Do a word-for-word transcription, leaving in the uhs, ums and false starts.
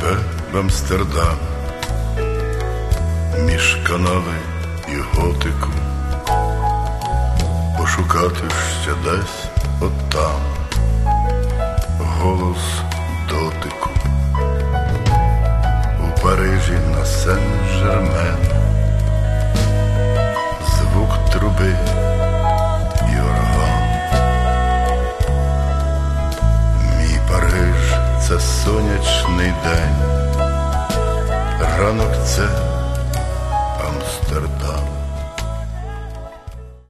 тебе в Амстердам, між канави і готику, пошукати ще десь отам голос дотику. У Парижі на Сен-Жермен звук труби і орган. Мій Париж — це сонячний день, ранок — це